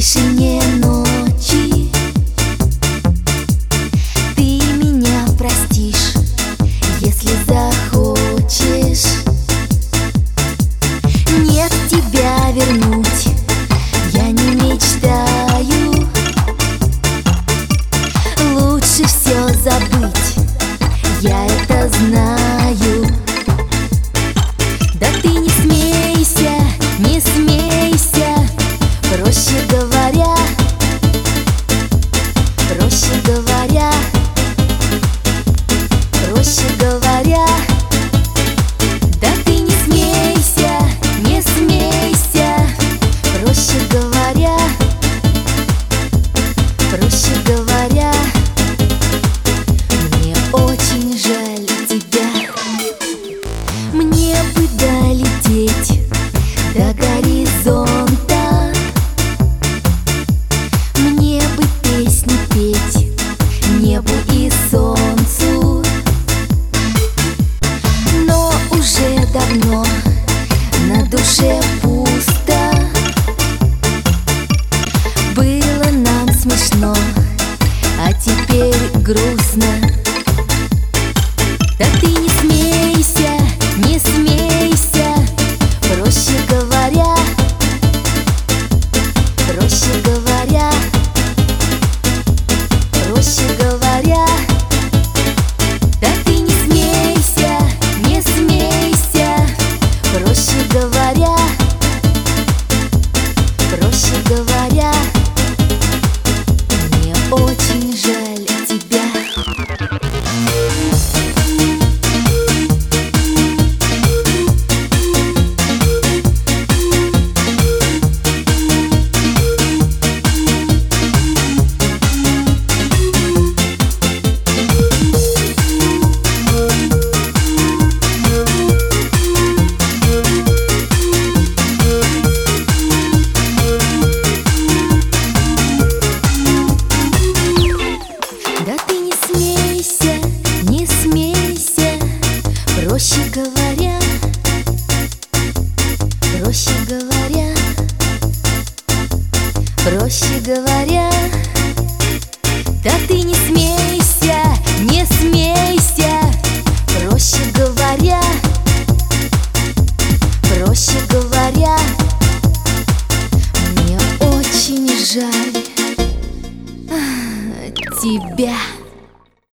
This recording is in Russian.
тишине ночи ты меня простишь, если захочешь. Нет, тебя вернуть я не мечтаю. Лучше все забыть, я это знаю. Да ты не смейся, не смейся, проще говоря, проще говоря, проще говоря. Да ты не смейся, не смейся, проще говоря, проще говоря. Мне очень жаль тебя. Мне бы долететь до горизонта, мне бы песни петь небу и солнцу. Но уже давно на душе пусто. Было нам смешно, а теперь грустно. Да ты не смейся, не смейся, проще говоря, проще говоря, проще говоря. Да ты не смейся, не смейся, проще говоря, проще говоря. Мне очень жаль тебя. Да ты не смейся, не смейся, проще говоря, проще говоря, проще говоря. Да ты не смейся, не смейся, проще говоря, проще говоря. Мне очень жаль тебя.